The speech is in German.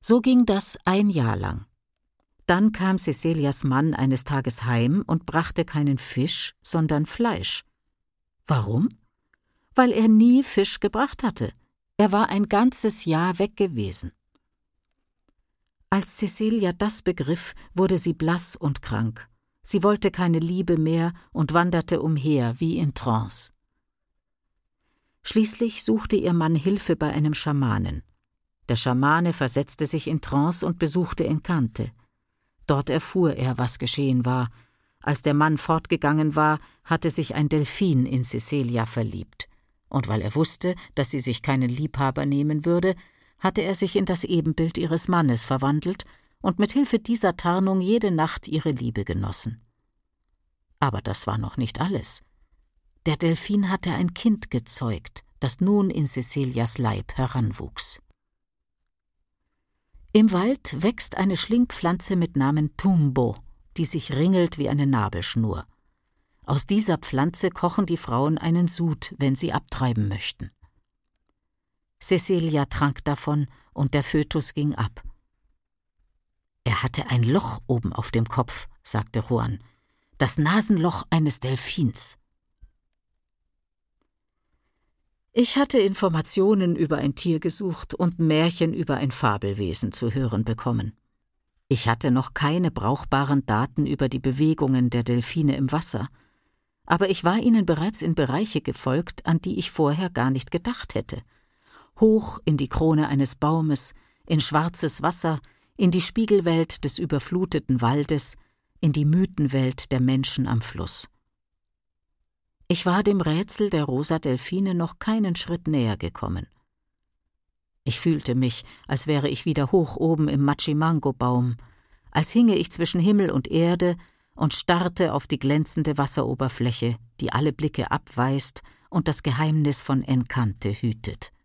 So ging das ein Jahr lang. Dann kam Cecilias Mann eines Tages heim und brachte keinen Fisch, sondern Fleisch. Warum? Weil er nie Fisch gebracht hatte. Er war ein ganzes Jahr weg gewesen. Als Cecilia das begriff, wurde sie blass und krank. Sie wollte keine Liebe mehr und wanderte umher wie in Trance. Schließlich suchte ihr Mann Hilfe bei einem Schamanen. Der Schamane versetzte sich in Trance und besuchte Encante. Dort erfuhr er, was geschehen war. Als der Mann fortgegangen war, hatte sich ein Delphin in Cecilia verliebt. Und weil er wusste, dass sie sich keinen Liebhaber nehmen würde, hatte er sich in das Ebenbild ihres Mannes verwandelt und mit Hilfe dieser Tarnung jede Nacht ihre Liebe genossen. Aber das war noch nicht alles. Der Delphin hatte ein Kind gezeugt, das nun in Cecilias Leib heranwuchs. Im Wald wächst eine Schlingpflanze mit Namen Tumbo, die sich ringelt wie eine Nabelschnur. Aus dieser Pflanze kochen die Frauen einen Sud, wenn sie abtreiben möchten. Cecilia trank davon und der Fötus ging ab. »Er hatte ein Loch oben auf dem Kopf«, sagte Juan, »das Nasenloch eines Delphins.« Ich hatte Informationen über ein Tier gesucht und Märchen über ein Fabelwesen zu hören bekommen. Ich hatte noch keine brauchbaren Daten über die Bewegungen der Delphine im Wasser, aber ich war ihnen bereits in Bereiche gefolgt, an die ich vorher gar nicht gedacht hätte. Hoch in die Krone eines Baumes, in schwarzes Wasser, in die Spiegelwelt des überfluteten Waldes, in die Mythenwelt der Menschen am Fluss. Ich war dem Rätsel der rosa Delphine noch keinen Schritt näher gekommen. Ich fühlte mich, als wäre ich wieder hoch oben im Machimango-Baum, als hinge ich zwischen Himmel und Erde und starrte auf die glänzende Wasseroberfläche, die alle Blicke abweist und das Geheimnis von Encante hütet.